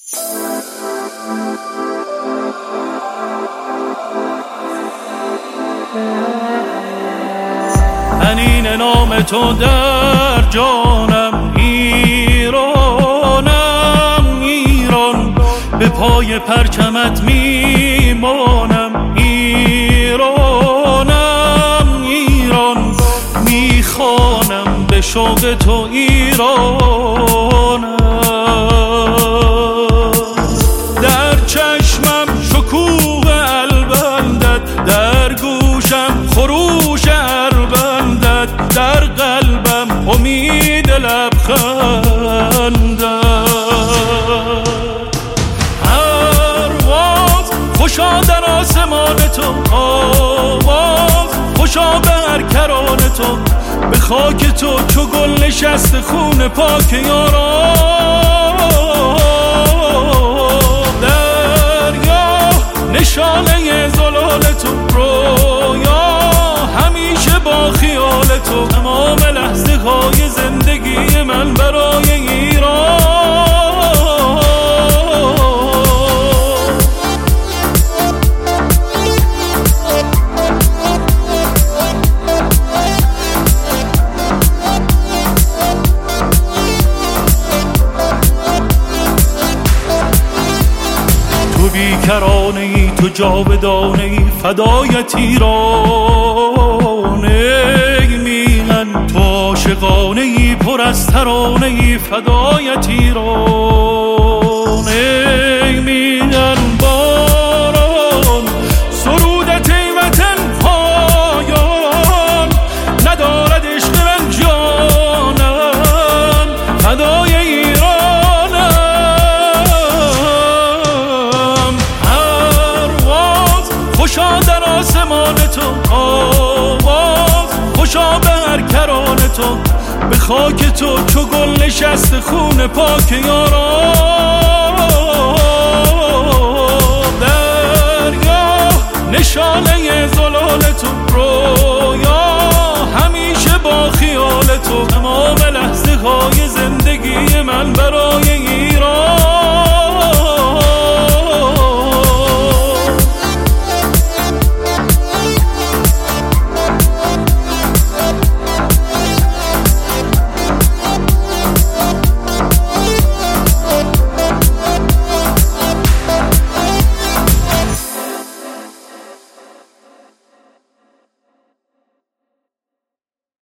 حنین نام تو در جانم، ایرانم ایران، به پای پرچمت میمانم. ایرانم ایران، میخوانم به شوق تو ایرانم. در چشمم شکوه البندت، در گوشم خروش اربندت، در قلبم امید لبخندت. پرواز خوشا در آسمان تو، آواز خوشا به هر کران تو، به خاک تو چو گل نشست خون پاک یاران. دریا نشانه زلال تو، رویا همیشه با خیال تو، تمام لحظه های زندگی من برای ایران. تو بیکرانه ای، تو جاودانه ای، فدایت ایران. ای میهن تو عاشقانه ای، پر از ترانه ای، فدایت ایران. ای میهن باران سرودت ای وطن پایان، ندارد عشق من جانم، فدای خوشا در آسمان تو، آواز خوشا به هر کران تو، به خاک تو چو گل نشست خون پاک یاران.